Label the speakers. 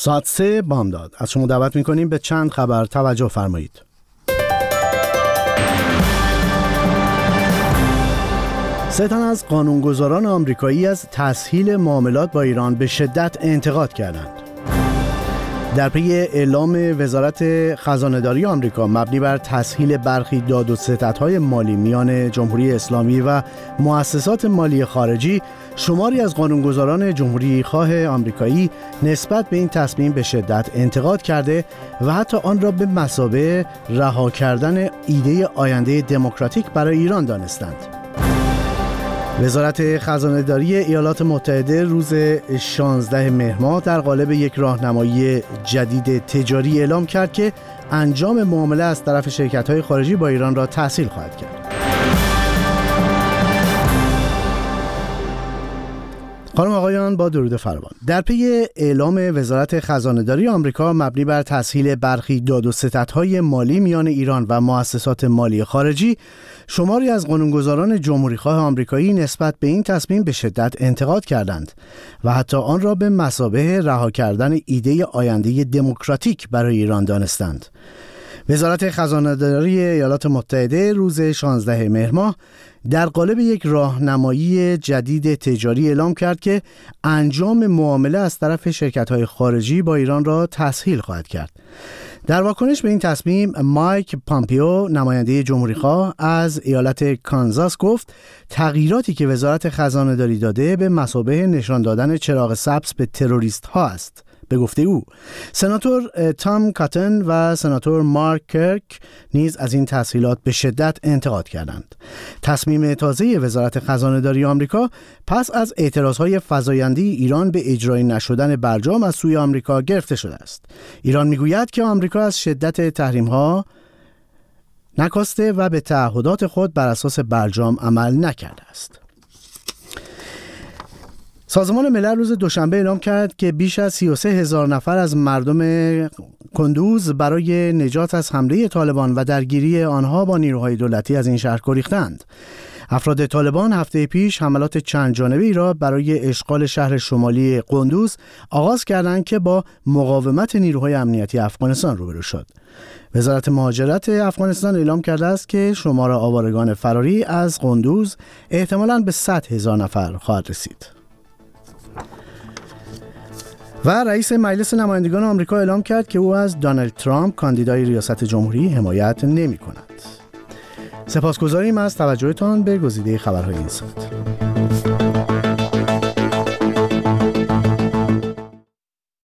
Speaker 1: ساعت 3 بامداد. از شما دعوت می‌کنیم به چند خبر توجه فرمایید. سه تن از قانونگذاران آمریکایی از تسهیل معاملات با ایران به شدت انتقاد کردند. در پی اعلام وزارت خزانه‌داری آمریکا مبنی بر تسهیل برخی داد و ستدهای مالی میان جمهوری اسلامی و مؤسسات مالی خارجی، شماری از قانونگذاران جمهوری خواه آمریکایی نسبت به این تصمیم به شدت انتقاد کرده و حتی آن را به مثابه رها کردن ایده آینده دموکراتیک برای ایران دانستند. وزارت خزانه‌داری ایالات متحده روز 16 مهر ماه در قالب یک راهنمایی جدید تجاری اعلام کرد که انجام معامله از طرف شرکت‌های خارجی با ایران را تسهیل خواهد کرد. خانم آقایان، با درود فراوان. در پی اعلام وزارت خزانه‌داری آمریکا مبنی بر تسهیل برخی داد و ستدهای مالی میان ایران و مؤسسات مالی خارجی، شماری از قانونگذاران جمهوری‌خواه آمریکایی نسبت به این تصمیم به شدت انتقاد کردند و حتی آن را به مثابه رها کردن ایده آینده دموکراتیک برای ایران دانستند. وزارت خزانه‌داری ایالات متحده روز 16 مهر ماه در قالب یک راهنمایی جدید تجاری اعلام کرد که انجام معامله از طرف شرکت‌های خارجی با ایران را تسهیل خواهد کرد. در واکنش به این تصمیم، مایک پامپیو، نماینده جمهوری‌خواه از ایالت کانزاس، گفت تغییراتی که وزارت خزانه‌داری داده به مثابه نشان دادن چراغ سبز به تروریست‌ها است. به گفته او، سناتور تام کاتن و سناتور مارک کرک نیز از این تسهیلات به شدت انتقاد کردند. تصمیم تازه وزارت خزانه‌داری آمریکا پس از اعتراضهای فزاینده ایران به اجرای نشدن برجام از سوی آمریکا گرفته شده است. ایران میگوید که آمریکا از شدت تحریم‌ها نکاسته و به تعهدات خود بر اساس برجام عمل نکرده است. سازمان ملل روز دوشنبه اعلام کرد که بیش از 33,000 نفر از مردم کندوز برای نجات از حمله طالبان و درگیری آنها با نیروهای دولتی از این شهر گریختند. افراد طالبان هفته پیش حملات چند جانبه‌ای را برای اشغال شهر شمالی قندوز آغاز کردند که با مقاومت نیروهای امنیتی افغانستان روبرو شد. وزارت مهاجرت افغانستان اعلام کرده است که شمار آوارگان فراری از قندوز احتمالاً به 100,000 نفر خواهد رسید. و رئیس مجلس نمایندگان آمریکا اعلام کرد که او از دونالد ترامپ کاندیدای ریاست جمهوری حمایت نمی کند. سپاسگزاریم از توجهتان به گزیده خبرهای این ساعت.